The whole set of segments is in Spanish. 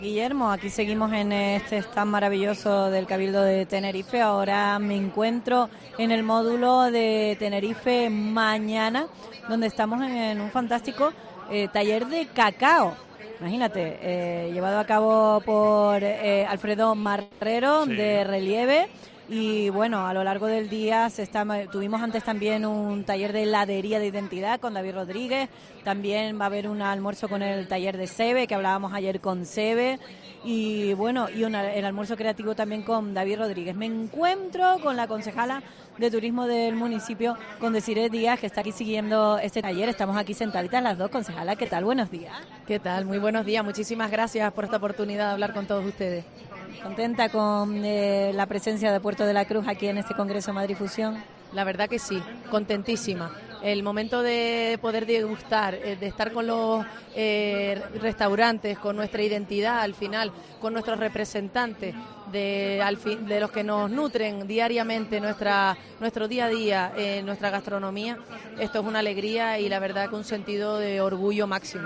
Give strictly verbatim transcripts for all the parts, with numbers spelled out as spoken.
Guillermo, aquí seguimos en este stand maravilloso del Cabildo de Tenerife. Ahora me encuentro en el módulo de Tenerife Mañana, donde estamos en un fantástico eh, taller de cacao. Imagínate, eh, llevado a cabo por eh, Alfredo Marrero, sí, de Relieve. Y bueno, a lo largo del día se está, tuvimos antes también un taller de heladería de identidad con David Rodríguez. También va a haber un almuerzo con el taller de Sebe, que hablábamos ayer con Sebe. Y bueno, y una, el almuerzo creativo también con David Rodríguez. Me encuentro con la concejala de turismo del municipio, con Desiree Díaz, que está aquí siguiendo este taller. Estamos aquí sentaditas las dos. Concejala, ¿qué tal? Buenos días. ¿Qué tal? Muy buenos días. Muchísimas gracias por esta oportunidad de hablar con todos ustedes. ¿Contenta con eh, la presencia de Puerto de la Cruz aquí en este Congreso Madrid Fusión? La verdad que sí, contentísima. El momento de poder degustar, de estar con los eh, restaurantes, con nuestra identidad al final, con nuestros representantes, de, al fin, de los que nos nutren diariamente nuestra, nuestro día a día, eh, nuestra gastronomía, esto es una alegría y la verdad que un sentido de orgullo máximo.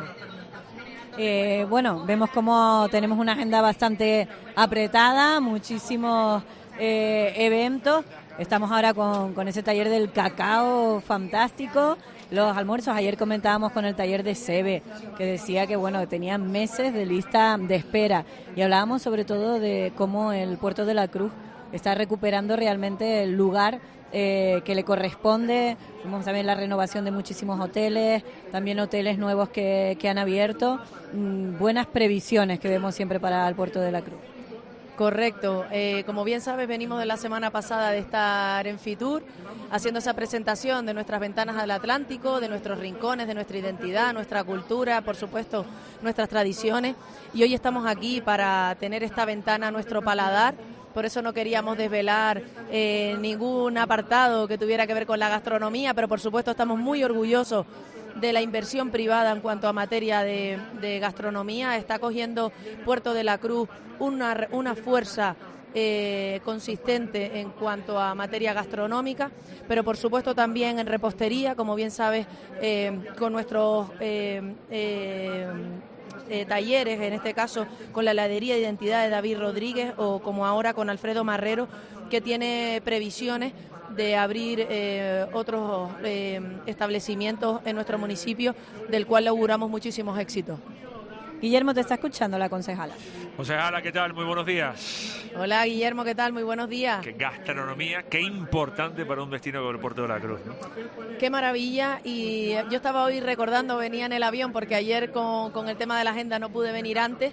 Eh, bueno, vemos como tenemos una agenda bastante apretada, muchísimos eh, eventos. Estamos ahora con, con ese taller del cacao fantástico, los almuerzos. Ayer comentábamos con el taller de Sebe, que decía que bueno, tenían meses de lista de espera. Y hablábamos sobre todo de cómo el Puerto de la Cruz está recuperando realmente el lugar eh, que le corresponde. Vemos también la renovación de muchísimos hoteles, también hoteles nuevos que, que han abierto. Mm, buenas previsiones que vemos siempre para el Puerto de la Cruz. Correcto. Eh, como bien sabes, venimos de la semana pasada de estar en Fitur, haciendo esa presentación de nuestras ventanas al Atlántico, de nuestros rincones, de nuestra identidad, nuestra cultura, por supuesto, nuestras tradiciones. Y hoy estamos aquí para tener esta ventana a nuestro paladar. Por eso no queríamos desvelar eh, ningún apartado que tuviera que ver con la gastronomía, pero por supuesto estamos muy orgullosos de la inversión privada en cuanto a materia de, de gastronomía. Está cogiendo Puerto de la Cruz una, una fuerza eh, consistente en cuanto a materia gastronómica, pero por supuesto también en repostería, como bien sabes, eh, con nuestros eh, eh, eh, talleres, en este caso con la heladería de identidad de David Rodríguez, o como ahora con Alfredo Marrero, que tiene previsiones de abrir eh, otros eh, establecimientos en nuestro municipio, del cual le auguramos muchísimos éxitos. Guillermo, te está escuchando la concejala. Concejala, ¿qué tal? Muy buenos días. Hola, Guillermo, ¿qué tal? Muy buenos días. Qué gastronomía, qué importante para un destino como el Puerto de la Cruz, ¿no? Qué maravilla. Y yo estaba hoy recordando, venía en el avión, porque ayer con, con el tema de la agenda no pude venir antes.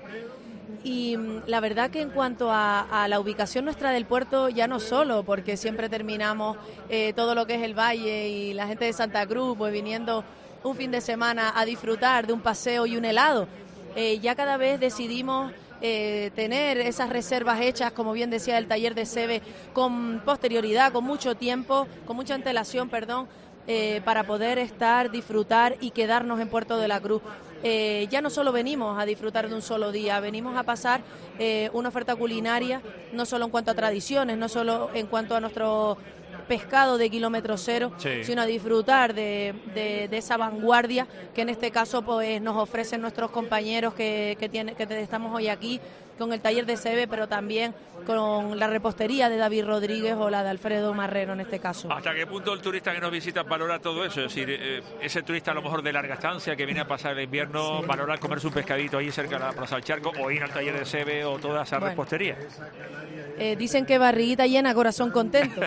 Y la verdad que en cuanto a, a la ubicación nuestra del puerto, ya no solo, porque siempre terminamos eh, todo lo que es el valle y la gente de Santa Cruz pues viniendo un fin de semana a disfrutar de un paseo y un helado, eh, ya cada vez decidimos eh, tener esas reservas hechas, como bien decía el taller de Sebe, con posterioridad, con mucho tiempo, con mucha antelación, perdón, eh, para poder estar, disfrutar y quedarnos en Puerto de la Cruz. Eh, ya no solo venimos a disfrutar de un solo día, venimos a pasar eh, una oferta culinaria, no solo en cuanto a tradiciones, no solo en cuanto a nuestro pescado de kilómetro cero, sí, sino a disfrutar de, de, de esa vanguardia que en este caso pues nos ofrecen nuestros compañeros que, que, tiene, que estamos hoy aquí con el taller de Sebe, pero también con la repostería de David Rodríguez o la de Alfredo Marrero en este caso. ¿Hasta qué punto el turista que nos visita valora todo eso? Es decir, eh, ese turista a lo mejor de larga estancia que viene a pasar el invierno, sí, valora comerse un pescadito ahí cerca de la Plaza del Charco, o ir al taller de Sebe o toda esa bueno, repostería. Eh, dicen que barriguita llena, corazón contento.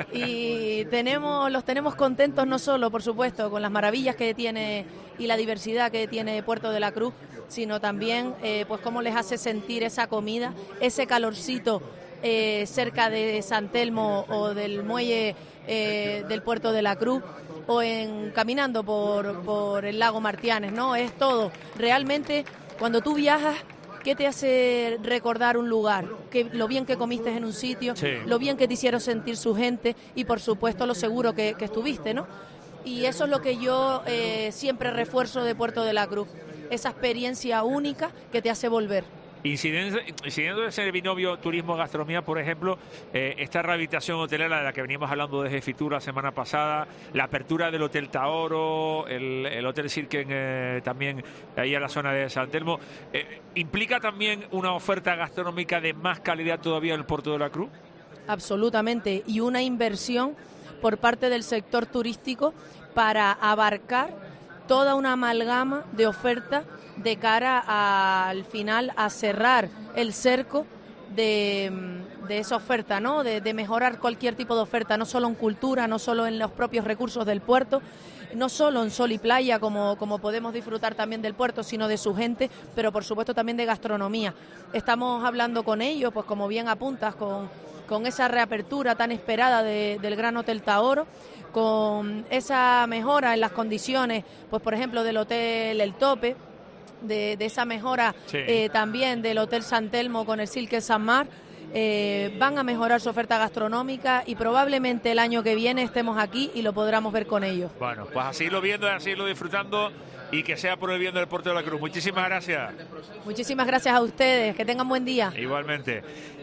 Y tenemos, los tenemos contentos no solo, por supuesto, con las maravillas que tiene y la diversidad que tiene Puerto de la Cruz, sino también eh, pues cómo les hace sentir esa comida, ese calorcito eh, cerca de San Telmo o del muelle eh, del Puerto de la Cruz, o en caminando por, por el lago Martianes, ¿no? Es todo. Realmente, cuando tú viajas, ¿qué te hace recordar un lugar? Que lo bien que comiste en un sitio, sí, lo bien que te hicieron sentir su gente y, por supuesto, lo seguro que, que estuviste, ¿no? Y eso es lo que yo eh, siempre refuerzo de Puerto de la Cruz, esa experiencia única que te hace volver. Incidiendo, incidiendo en ese binomio turismo-gastronomía, por ejemplo, eh, esta rehabilitación hotelera de la que veníamos hablando desde Fitur la semana pasada, la apertura del Hotel Taoro, el, el Hotel Sirken eh, también ahí en la zona de San Telmo, eh, ¿implica también una oferta gastronómica de más calidad todavía en el puerto de la Cruz? Absolutamente, y una inversión por parte del sector turístico para abarcar toda una amalgama de ofertas de cara a, al final a cerrar el cerco de, de esa oferta, ¿no? De, de mejorar cualquier tipo de oferta, no solo en cultura, no solo en los propios recursos del puerto, no solo en sol y playa, como, como podemos disfrutar también del puerto, sino de su gente, pero por supuesto también de gastronomía. Estamos hablando con ellos, pues como bien apuntas, con, con esa reapertura tan esperada de, del Gran Hotel Taoro, con esa mejora en las condiciones, pues por ejemplo del Hotel El Tope, de, de esa mejora sí. eh, también del Hotel San Telmo con el Silke San Mar, eh, van a mejorar su oferta gastronómica y probablemente el año que viene estemos aquí y lo podremos ver con ellos. Bueno, pues así lo viendo, así lo disfrutando y que sea por el bien del Puerto de la Cruz. Muchísimas gracias. Muchísimas gracias a ustedes, que tengan buen día. Igualmente.